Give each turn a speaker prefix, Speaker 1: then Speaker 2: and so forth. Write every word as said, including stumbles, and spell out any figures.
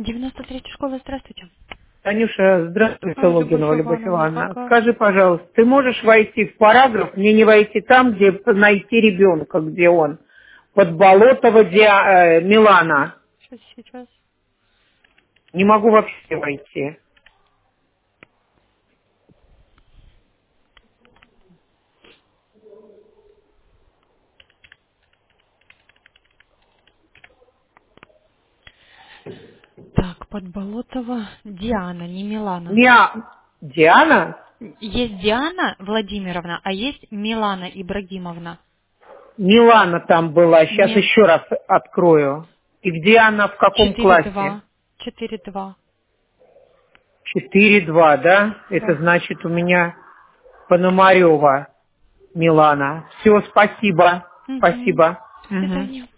Speaker 1: девяносто третья школа, здравствуйте.
Speaker 2: Танюша, здравствуй,
Speaker 1: А, Любовь
Speaker 2: Логинова Любовь
Speaker 1: Ивановна,
Speaker 2: Ивановна.
Speaker 1: ага.
Speaker 2: Скажи, пожалуйста, ты можешь войти в параграф, мне не войти там, где найти ребенка, где он? Подболотова Диа, э, Милана.
Speaker 1: Сейчас, сейчас.
Speaker 2: Не могу вообще войти.
Speaker 1: Так, Подболотова Диана, не Милана.
Speaker 2: Миа... Диана?
Speaker 1: Есть Диана Владимировна, а есть Милана Ибрагимовна.
Speaker 2: Милана там была. Сейчас
Speaker 1: Нет,
Speaker 2: еще раз открою. И где она, в каком
Speaker 1: четыре
Speaker 2: классе?
Speaker 1: два. четыре два.
Speaker 2: Четыре два, да? Это
Speaker 1: Да.
Speaker 2: значит у меня Пономарева Милана. Все, спасибо.
Speaker 1: Угу.
Speaker 2: Спасибо.
Speaker 1: До
Speaker 2: Мгм.
Speaker 1: свидания.